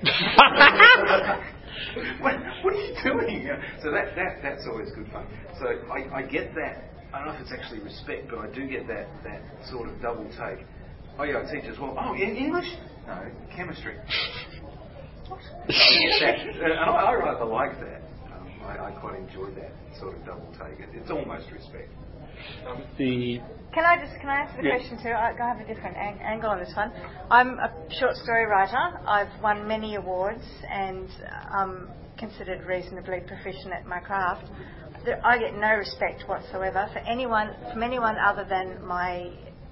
S3: what are you doing? So that's always good fun. So I get that. I don't know if it's actually respect, but I do get that sort of double take. Oh yeah, I teach as well. Oh, in English? No, chemistry. What? I get that. And I rather like that. I quite enjoy that sort of double take. It's almost respect.
S2: Can I answer the question too? I have a different angle on this one. I'm a short story writer. I've won many awards and I'm considered reasonably proficient at my craft. I get no respect whatsoever from anyone other than my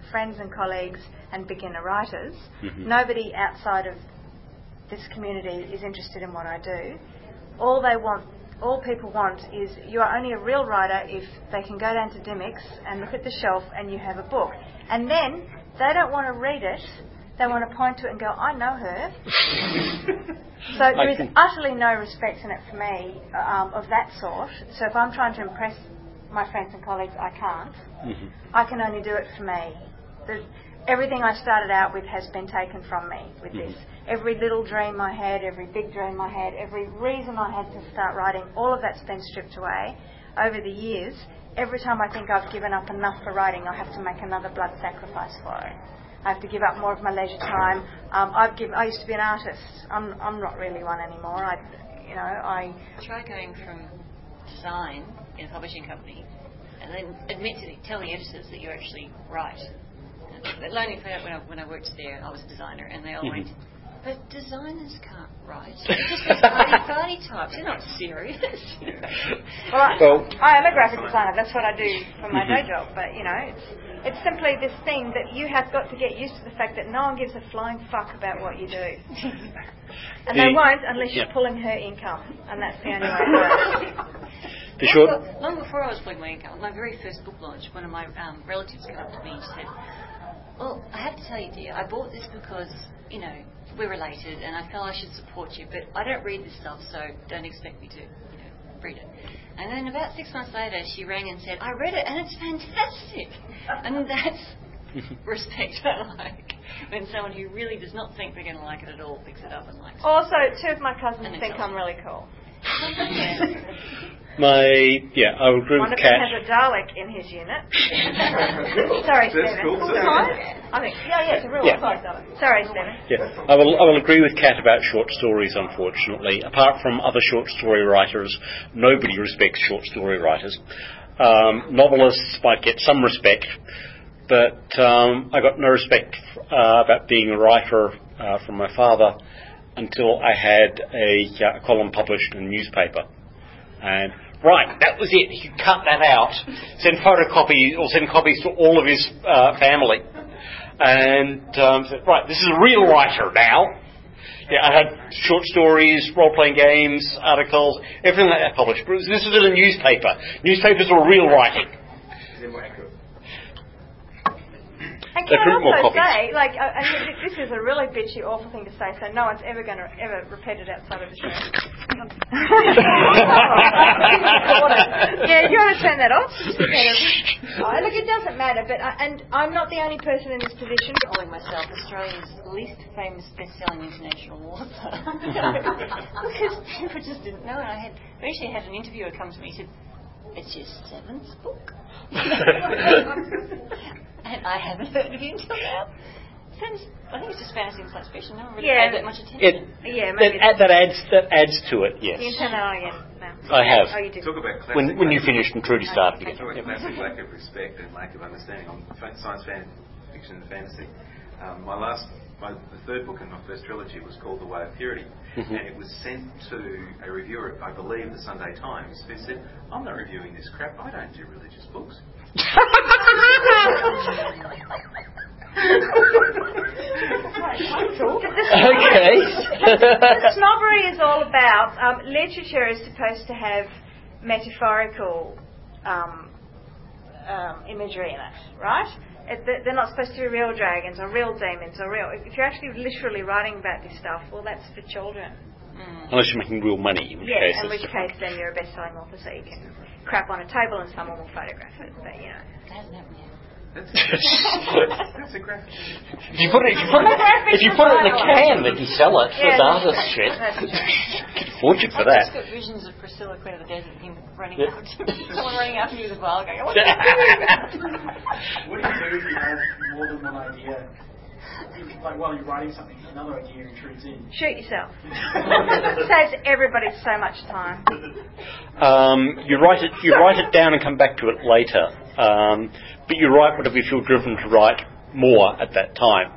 S2: friends and colleagues and beginner writers.
S6: Mm-hmm.
S2: Nobody outside of this community is interested in what I do. All people want is you are only a real writer if they can go down to Dymocks and look at the shelf and you have a book. And then they don't want to read it, they want to point to it and go, I know her. So there is utterly no respect in it for me of that sort. So if I'm trying to impress my friends and colleagues, I can't.
S6: Mm-hmm.
S2: I can only do it for me. Everything I started out with has been taken from me with this. Every little dream I had, every big dream I had, every reason I had to start writing, all of that's been stripped away over the years. Every time I think I've given up enough for writing, I have to make another blood sacrifice for it. I have to give up more of my leisure time. I used to be an artist. I'm not really one anymore. I
S4: try going from design in a publishing company and then tell the editors that you actually write. It only found out when I worked there, I was a designer, and they all went, but designers can't write. They're just party types. They're not serious.
S2: Well, I am a graphic designer. That's what I do for my day job. But, it's simply this thing that you have got to get used to the fact that no one gives a flying fuck about what you do. And they won't unless you're pulling her income. And that's the only way to do it.
S4: Long before I was pulling my income, my very first book launch, one of my relatives came up to me and said, well, I have to tell you, dear, I bought this because, we're related and I felt I should support you, but I don't read this stuff, so don't expect me to, read it. And then about 6 months later, she rang and said, I read it and it's fantastic. And that's respect I like. When someone who really does not think they're going to like it at all picks it up and likes it.
S2: Also, 2 of my cousins think I'm really cool.
S6: I would agree with Kat.
S2: One of them has a Dalek in his unit. Sorry, Stephen.
S7: Cool.
S2: I think, it's a real size Dalek. Sorry, Stephen.
S6: Yeah, I will agree with Kat about short stories, unfortunately. Apart from other short story writers, nobody respects short story writers. Novelists might get some respect, but I got no respect about being a writer from my father until I had a column published in a newspaper. And that was it. You cut that out, send photocopies or send copies to all of his family, and said, this is a real writer now. Yeah, I had short stories, role-playing games, articles, everything like that published. But this was in a newspaper. Newspapers were real writing.
S2: And can I also say, this is a really bitchy, awful thing to say, so no one's ever going to repeat it outside of the show. You want to turn that off? Look, it doesn't matter, but and I'm not the only person in this position.
S4: Calling myself Australia's least famous best-selling international author. Because people just didn't know. And I actually had an interviewer come to me and said, it's your 7th book? And I haven't heard of you until now. I think it's just fantasy and science fiction. No one really paid that much attention.
S6: That adds to it, yes.
S2: You can turn that on again now.
S6: I have.
S2: Oh, you did.
S3: Talk about classic
S6: when you finished and Trudy started again.
S3: Talk about classic lack of respect and lack of understanding on science fiction and fantasy. The 3rd book in my first trilogy was called The Way of Purity, and it was sent to a reviewer, I believe, the Sunday Times, who said, I'm not reviewing this crap, I don't do religious books.
S6: Okay.
S2: The snobbery is all about literature is supposed to have metaphorical imagery in it, right? They're not supposed to be real dragons or real demons or real. If you're actually literally writing about this stuff, well, that's for children.
S6: Unless you're making real money, in which case.
S2: In which case then you're a best-selling author, so you can crap on a table and someone will photograph it. But
S3: That's a graphic.
S6: If you put it in a can, they can sell it for artist shit. Get a fortune for that.
S4: I've just got visions of Priscilla, Queen of the Desert, him running out. Someone running after me with a vial going, what do you do?
S8: What do you do if you have more than one idea? Like while you're writing something, another idea intrudes in.
S2: Shoot yourself. Saves everybody so much time.
S6: You write it down and come back to it later. But you write whatever you feel driven to write more at that time.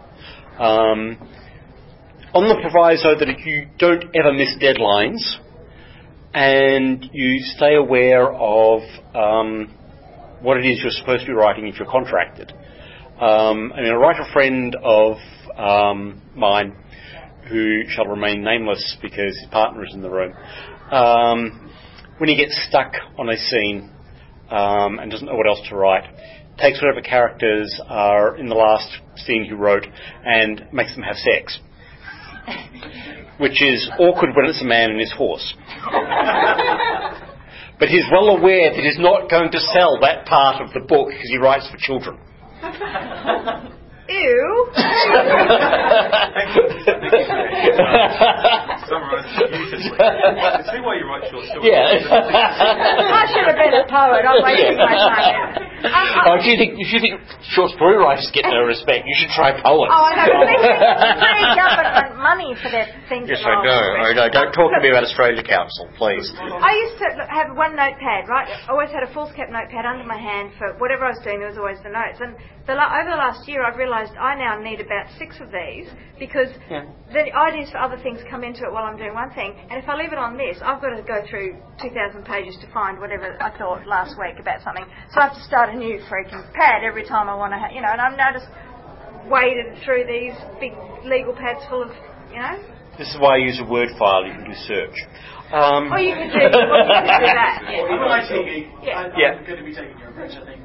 S6: On the proviso that you don't ever miss deadlines and you stay aware of what it is you're supposed to be writing if you're contracted. And a writer friend of mine, who shall remain nameless because his partner is in the room, when he gets stuck on a scene and doesn't know what else to write, takes whatever characters are in the last scene he wrote and makes them have sex. Which is awkward when it's a man and his horse. But he's well aware that he's not going to sell that part of the book because he writes for children.
S2: Ew.
S3: See why you write short stories.
S2: I should have been a poet. I'm wasting my time.
S6: If you think short story writers get no respect, you should try poets.
S2: Oh, I know. They pay government money for their things.
S6: Yes, I know. Don't talk to me about Australia Council, please.
S2: I used to have one notepad, right? I always had a foolscap notepad under my hand for whatever I was doing. There was always the notes. And over the last year, I've realised I now need about 6 of these because the ideas for other things come into it while I'm doing one thing. And if I leave it on this, I've got to go through 2,000 pages to find whatever I thought last week about something. So I have to start a new freaking pad every time I want to, and I'm now just waded through these big legal pads full of,
S6: This is why I use a Word file. You can do search.
S2: Oh, you can do that.
S8: I'm going to be taking your approach, I think.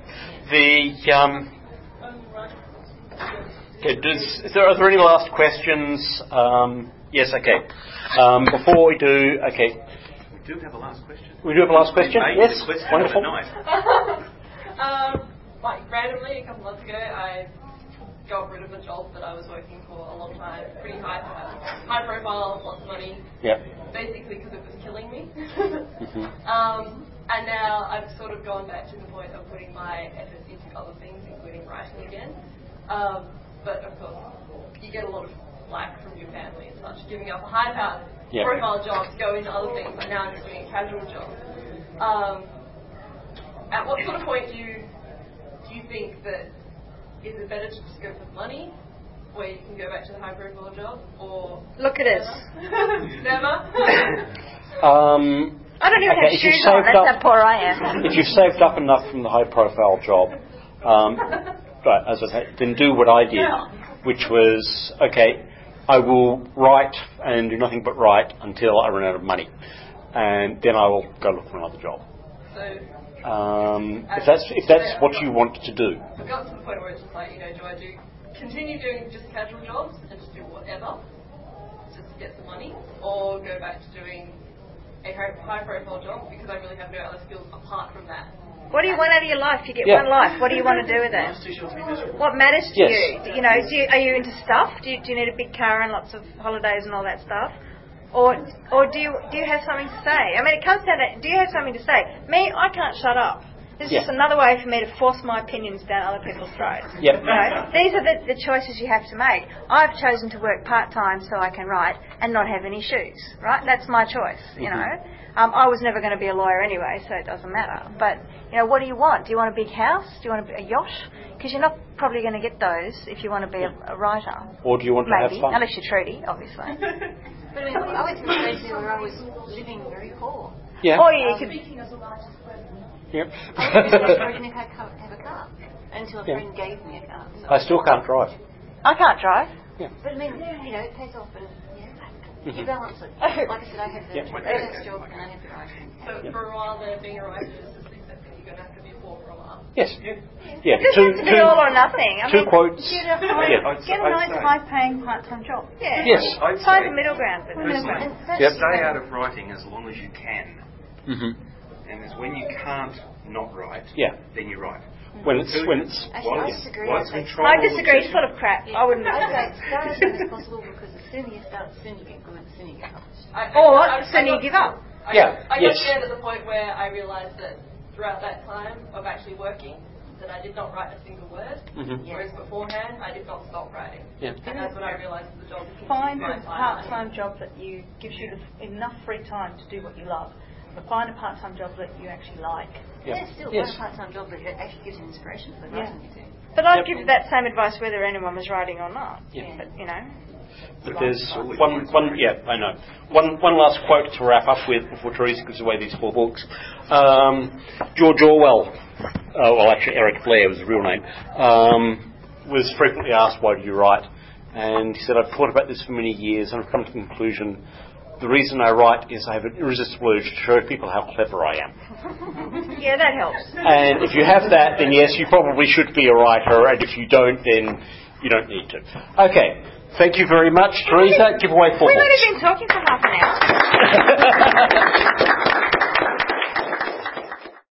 S6: Are there any last questions? Yes, okay. Before we do, okay.
S3: We do have a last question.
S6: We do have a last question? Yes, wonderful.
S10: Randomly, a couple months ago, I got rid of a job that I was working for a long time, pretty high profile, lots of money.
S6: Yeah.
S10: Basically because it was killing me. And now I've sort of gone back to the point of putting my efforts into other things, including writing again. But of course, you get a lot of flack from your family and such, giving up a high profile job to go into other things. Like now I'm just doing a casual job. At what sort of point do you think that is it better to just go for money, where you can go back to the high profile job, or
S2: look at us?
S10: Never.
S2: I don't even have shoes on. That's how poor I am.
S6: If you've saved up enough from the high profile job, right, as I said, then do what I did, which was, okay, I will write and do nothing but write until I run out of money, and then I will go look for another job.
S10: So,
S6: if that's what you want to do.
S10: I've got to the point where it's just like, do I continue doing just casual jobs and just do whatever just to get some money, or go back to doing a high profile job because I really have no other skills apart from that?
S2: What do you want out of your life? You get one life. What do you want to do with it? What matters to you? Are you into stuff? Do you need a big car and lots of holidays and all that stuff? Or do you have something to say? I mean, it comes down to, do you have something to say? Me, I can't shut up. This is just another way for me to force my opinions down other people's throats.
S6: Yep.
S2: These are the choices you have to make. I've chosen to work part-time so I can write and not have any shoes, right? That's my choice, I was never going to be a lawyer anyway, so it doesn't matter. But, what do you want? Do you want a big house? Do you want a yacht? Because you're not probably going to get those if you want to be a writer.
S6: Or do you want to have fun?
S2: Unless you're Trudy, obviously.
S4: But I went through a phase where I was living very poor.
S6: Yeah.
S2: Or you could...
S10: Speaking as a writer's friend.
S6: Yep.
S4: I didn't have a car until a friend gave me a car. So
S6: I still can't drive.
S2: I can't drive.
S6: Yeah.
S4: But I mean, it pays off and you balance it. Like I said, I had the freelance job and I had the writing.
S10: So for a while there, being a writer is just accepting you're going to have to be poor for a while.
S6: Yes.
S2: Yeah. It doesn't have to be all or nothing.
S6: Two quotes.
S5: Get a nice, high-paying part-time job.
S2: Yeah.
S6: Yes.
S2: Find the middle ground.
S3: Stay out of writing as long as you can.
S6: Mm-hmm.
S3: And it's when you can't not write, then you write.
S6: When it's
S4: Actually, I disagree.
S2: I disagree. It's full of crap. I wouldn't.
S4: I'd say start as soon as possible because the sooner you start, the sooner you get good, the sooner you get published.
S2: The sooner you give up.
S10: I got scared at the point where I realised that throughout that time of actually working, that I did not write a single word, whereas beforehand I did not stop writing. Yeah. And that's when I realised the job was
S5: Find a part-time job that gives you enough free time to do what you love. But find a part-time job that you actually like.
S4: Yeah, still find a part-time job that actually gives you inspiration for the writing you do.
S2: But I'd give that same advice whether anyone was writing or not. Yeah. But,
S6: But there's one last quote to wrap up with before Teresa gives away these 4 books. George Orwell, actually Eric Blair was his real name, was frequently asked, why do you write? And he said, I've thought about this for many years and I've come to the conclusion, the reason I write is I have an irresistible urge to show people how clever I am.
S2: Yeah, that helps.
S6: And if you have that, then yes, you probably should be a writer, and if you don't, then you don't need to. Okay, thank you very much. Teresa, give away 4 books.
S2: We've only been talking for half an hour.